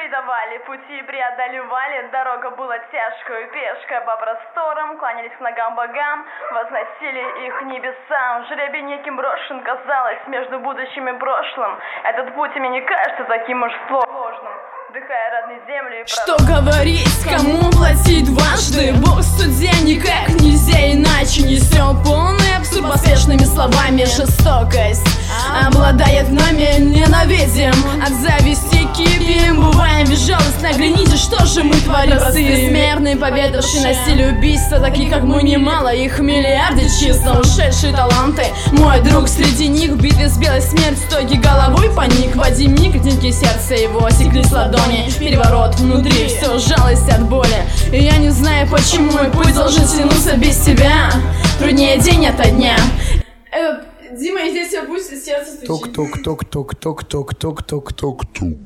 давали, пути преодолевали, дорога была тяжкую, пешка по просторам, кланялись к ногам богам, возносили их небесам. Жребий неким брошен, казалось, между будущим и прошлым. Этот путь мне не кажется таким уж сложным. Вдыхая родные земли и что говорить, кому платить дважды? Бог судья, никак нельзя иначе. Несем полный абсурд поспешными словами. Жестокость обладает нами, ненавидим, от зависти кипим, бываем безжалостно. Огляните, что же мы творим. Простые смертные, поведавшие на стиле убийства, такие как мы немало, их миллиарды числа. Ушедшие таланты, мой друг среди них, в битве с белой смерть стойки головой поник. В один миг деньги сердца его секлись ладони, переворот внутри, все жалость от боли. И я не знаю, почему мой путь должен тянуться без тебя, труднее день ото дня. Дима, и здесь будет сердце стучит. Тук-тук-тук-тук-тук-тук-тук-тук.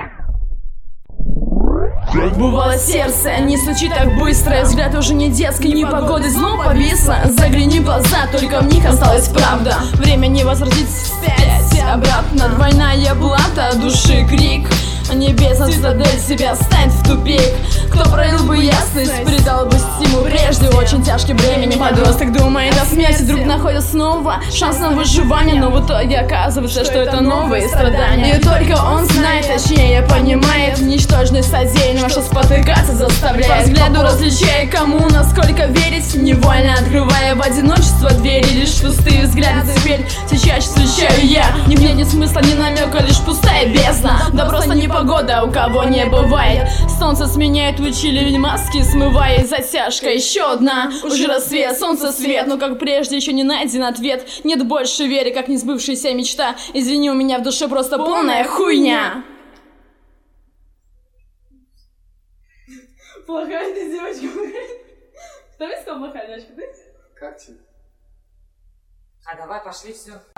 Бывало, сердце не стучит так быстро, взгляд уже не детский, непогоды снова повисло. Загляни в глаза, только в них осталась правда. Время не возвратить вспять, обратно двойная плата, души крик. Небесно цитадель себя ставит в тупик. Кто пролил бы ясность, придал бы стимул прежде очень тяжким бремени. Подросток думает о смерти, вдруг находит снова шанс на выживание, но в итоге оказывается, что это новые страдания. И только он знает, точнее понимает ничтожность содеянного, что спотыкаться заставляет. По взгляду различая, кому насколько верить, невольно открывая в одиночество двери. Лишь пустые взгляды теперь все чаще встречаю я. Ни в ней нет смысла, ни намека, лишь пустая бездна. Да просто не погода, у кого не бывает. Солнце сменяет лучи, ливень маски смывает. Затяжка еще одна, уже рассвет, солнце свет. Но как прежде еще не найден ответ. Нет больше веры, как несбывшаяся мечта. Извини, у меня в душе просто полная хуйня. Плохая ты девочка. Кто мне сказал плохая девочка? Ты? Как тебе? А давай пошли все.